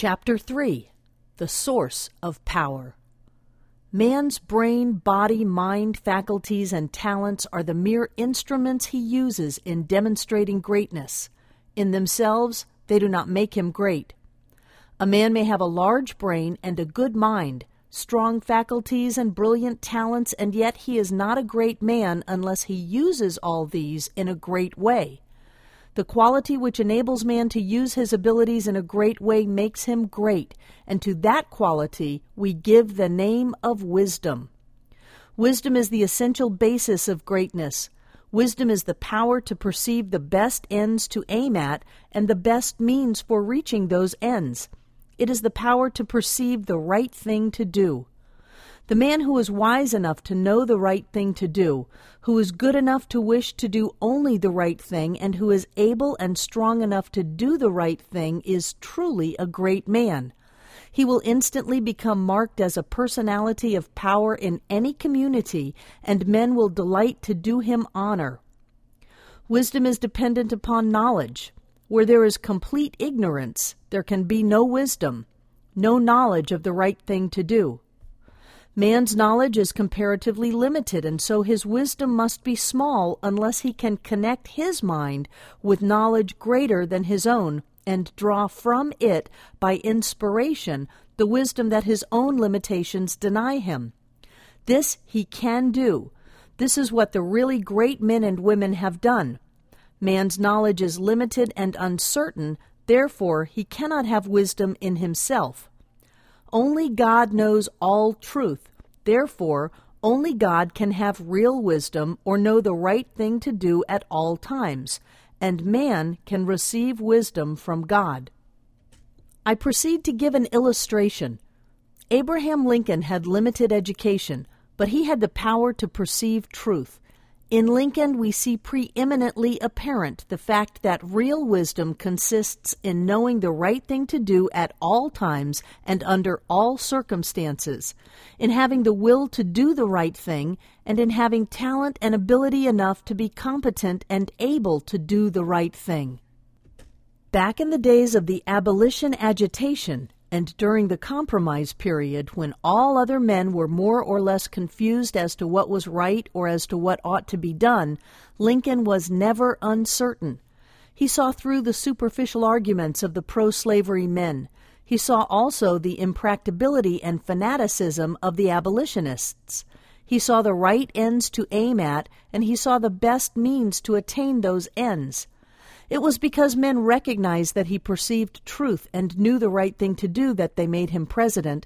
Chapter 3. The Source of Power. Man's brain, body, mind, faculties, and talents are the mere instruments he uses in demonstrating greatness. In themselves, they do not make him great. A man may have a large brain and a good mind, strong faculties and brilliant talents, and yet he is not a great man unless he uses all these in a great way. The quality which enables man to use his abilities in a great way makes him great, and to that quality we give the name of wisdom. Wisdom is the essential basis of greatness. Wisdom is the power to perceive the best ends to aim at and the best means for reaching those ends. It is the power to perceive the right thing to do. The man who is wise enough to know the right thing to do, who is good enough to wish to do only the right thing, and who is able and strong enough to do the right thing is truly a great man. He will instantly become marked as a personality of power in any community, and men will delight to do him honor. Wisdom is dependent upon knowledge. Where there is complete ignorance, there can be no wisdom, no knowledge of the right thing to do. Man's knowledge is comparatively limited, and so his wisdom must be small unless he can connect his mind with knowledge greater than his own and draw from it, by inspiration, the wisdom that his own limitations deny him. This he can do. This is what the really great men and women have done. Man's knowledge is limited and uncertain, therefore he cannot have wisdom in himself. Only God knows all truth. Therefore, only God can have real wisdom or know the right thing to do at all times, and man can receive wisdom from God. I proceed to give an illustration. Abraham Lincoln had limited education, but he had the power to perceive truth. In Lincoln, we see preeminently apparent the fact that real wisdom consists in knowing the right thing to do at all times and under all circumstances, in having the will to do the right thing, and in having talent and ability enough to be competent and able to do the right thing. Back in the days of the abolition agitation, and during the compromise period, when all other men were more or less confused as to what was right or as to what ought to be done, Lincoln was never uncertain. He saw through the superficial arguments of the pro-slavery men. He saw also the impracticability and fanaticism of the abolitionists. He saw the right ends to aim at, and he saw the best means to attain those ends. It was because men recognized that he perceived truth and knew the right thing to do that they made him president.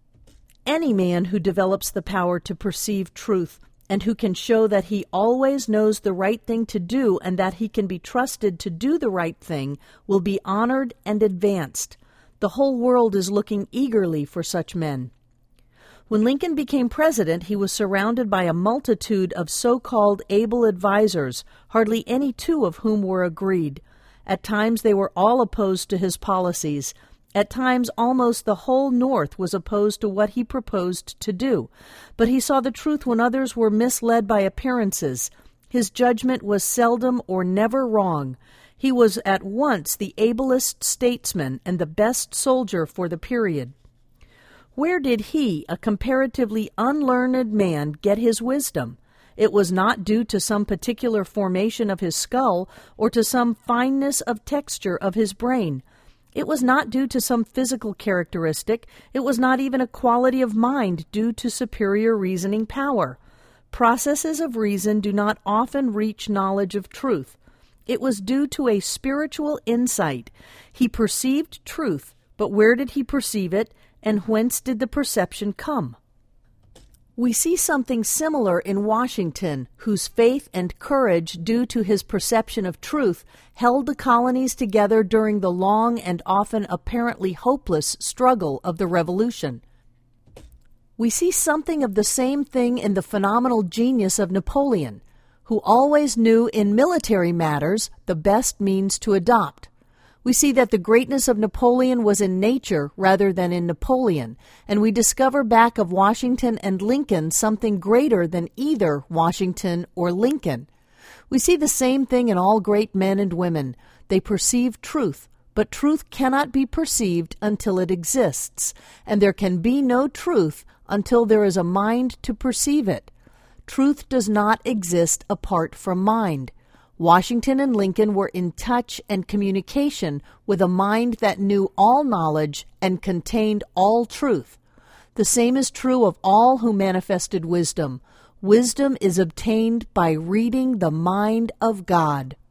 Any man who develops the power to perceive truth and who can show that he always knows the right thing to do and that he can be trusted to do the right thing will be honored and advanced. The whole world is looking eagerly for such men. When Lincoln became president, he was surrounded by a multitude of so-called able advisers, hardly any two of whom were agreed. At times they were all opposed to his policies. At times almost the whole North was opposed to what he proposed to do. But he saw the truth when others were misled by appearances. His judgment was seldom or never wrong. He was at once the ablest statesman and the best soldier for the period. Where did he, a comparatively unlearned man, get his wisdom? It was not due to some particular formation of his skull or to some fineness of texture of his brain. It was not due to some physical characteristic. It was not even a quality of mind due to superior reasoning power. Processes of reason do not often reach knowledge of truth. It was due to a spiritual insight. He perceived truth, but where did he perceive it? And whence did the perception come? We see something similar in Washington, whose faith and courage, due to his perception of truth, held the colonies together during the long and often apparently hopeless struggle of the Revolution. We see something of the same thing in the phenomenal genius of Napoleon, who always knew in military matters the best means to adopt. We see that the greatness of Napoleon was in nature rather than in Napoleon, and we discover back of Washington and Lincoln something greater than either Washington or Lincoln. We see the same thing in all great men and women. They perceive truth, but truth cannot be perceived until it exists, and there can be no truth until there is a mind to perceive it. Truth does not exist apart from mind. Washington and Lincoln were in touch and communication with a mind that knew all knowledge and contained all truth. The same is true of all who manifested wisdom. Wisdom is obtained by reading the mind of God.